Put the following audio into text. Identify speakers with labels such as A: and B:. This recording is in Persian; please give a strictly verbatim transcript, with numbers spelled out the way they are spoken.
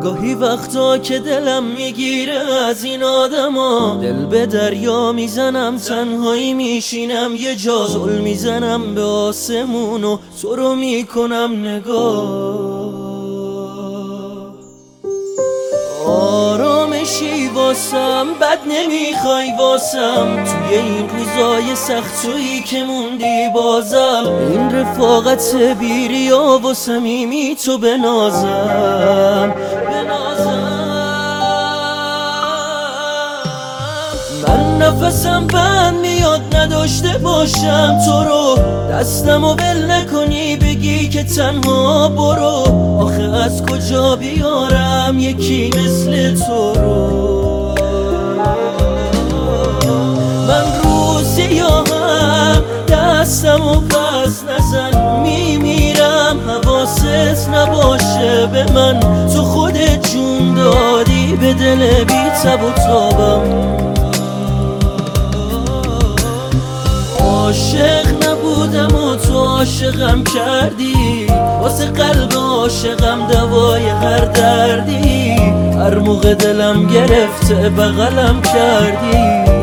A: گاهی وقتا که دلم میگیره از این آدما، دل به دریا میزنم تنهایی میشینم یه جا، زل میزنم به آسمون و تو رو میکنم نگاه. آرامشی واسم بد نمیخوای واسم، توی این روزای سخت تویی که موندی بازم، این رفاقت بیریا و صمیمی تو بنازم بنازم. من نفسم بند میاد نداشته باشم تو رو، دستمو ول نکنی بگی که تنها برو، آخه از کجا بیارم یکی مثل تو رو. من روزی هم دستمو پس نزن، میمیرم حواست نباشه به من، تو خودت جون دادی به دل بی تب و تابم. عاشق نبودم و تو عاشقم کردی، واسه قلب عاشقم دوای هر دردی، هر موقع دلم گرفته بغلم کردی.